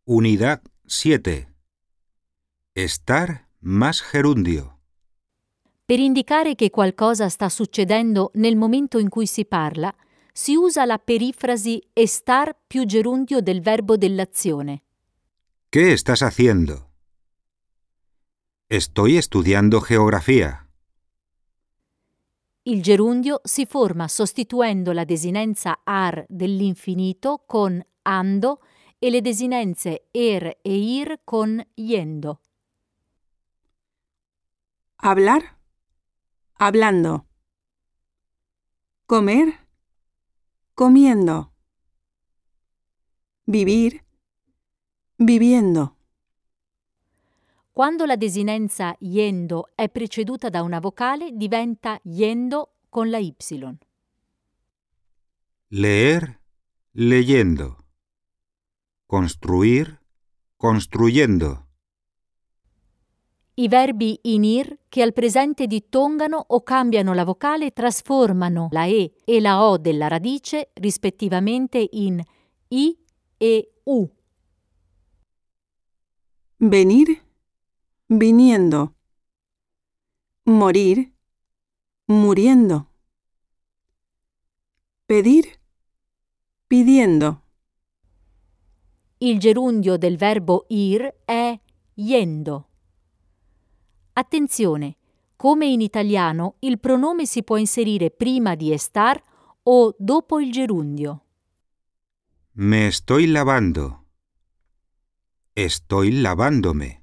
Unidad 7. Estar más gerundio. Per indicare che qualcosa sta succedendo nel momento in cui si parla, si usa la perifrasi estar più gerundio del verbo dell'azione. ¿Qué estás haciendo? Estoy estudiando geografía. Il gerundio si forma sostituendo la desinenza ar dell'infinito con ando e le desinenze er e ir con yendo. Hablar, hablando. Comer, comiendo. Vivir, viviendo. Quando la desinenza yendo è preceduta da una vocale, diventa yendo con la Y. Leer, leyendo. Construir, construyendo. I verbi in ir che al presente dittongano o cambiano la vocale trasformano la e la o della radice rispettivamente in i e u. Venir, viniendo. Morir, muriendo. Pedir, pidiendo. Il gerundio del verbo ir è yendo. Attenzione, come in italiano il pronome si può inserire prima di estar o dopo il gerundio. Me estoy lavando. Estoy lavándome.